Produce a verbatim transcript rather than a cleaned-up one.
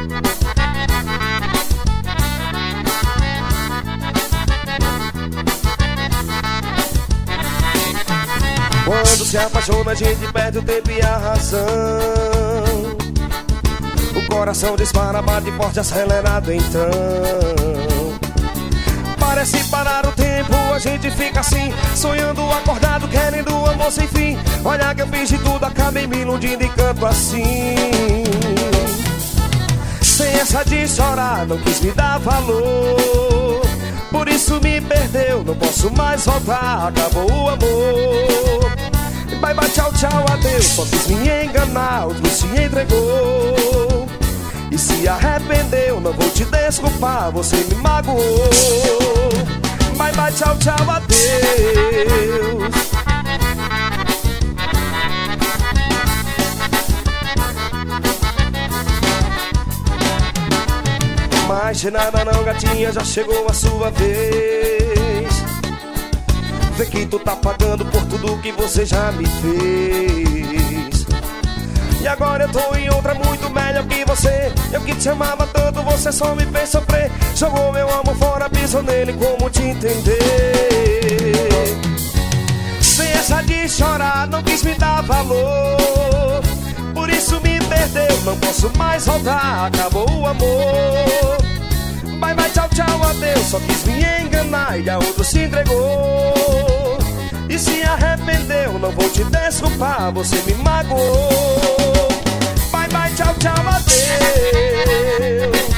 Quando se apaixona a gente perde o tempo e a razão. O coração dispara, bate forte, acelerado então. Parece parar o tempo, a gente fica assim, sonhando, acordado, querendo amor sem fim. Olha que eu fiz de tudo, acabei me iludindo e canto assim. Sem essa de chorar, não quis me dar valor. Por isso me perdeu, não posso mais voltar, acabou o amor. Bye bye, tchau, tchau, adeus, só quis me enganar, outro se entregou. E se arrependeu, não vou te desculpar, você me magoou. Bye bye, tchau, tchau, adeus. Mas de nada não, gatinha, já chegou a sua vez. Vê que tu tá pagando por tudo que você já me fez. E agora eu tô em outra muito melhor que você. Eu que te amava tanto, você só me fez sofrer. Jogou meu amor fora, pisou nele, como te entender? Sem essa de chorar, não quis me dar valor. Por isso me perdeu, não posso mais voltar, acabou o amor. Bye bye, tchau, tchau, adeus, só quis me enganar e a outro se entregou. E se arrependeu, não vou te desculpar, você me magoou. Bye bye, tchau, tchau, adeus.